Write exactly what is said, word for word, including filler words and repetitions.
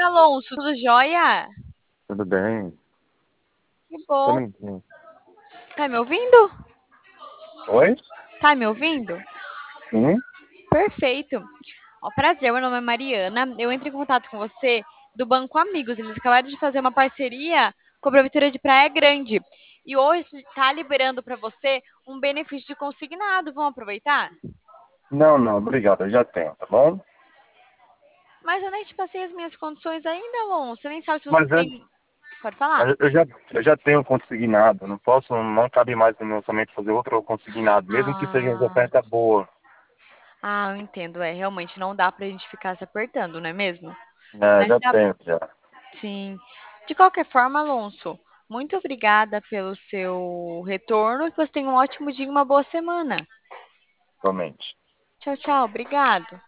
Alonso, tudo jóia? Tudo bem? Que Só um bom. minutinho. Tá me ouvindo? Oi? Tá me ouvindo? Sim? Perfeito. Ó, prazer, meu nome é Mariana. Eu entro em contato com você do Banco Amigos. Eles acabaram de fazer uma parceria com a Prefeitura de Praia Grande. E hoje tá liberando para você um benefício de consignado. Vamos aproveitar? Não, não, obrigado, eu já tenho, tá bom? Mas eu nem te passei as minhas condições ainda, Alonso. Você nem sabe se você Mas, tem. antes, Pode falar? mas eu já, eu já tenho consignado, não posso, não cabe mais no meu orçamento fazer outro consignado, mesmo que seja uma Ah, oferta boa. ah, eu entendo. É, realmente não dá pra gente ficar se apertando, não é mesmo? É, Mas já tá. tenho, já, Sim. De qualquer forma, Alonso, muito obrigada pelo seu retorno e que você tenha um ótimo dia e uma boa semana. somente. Tchau, tchau. Obrigado.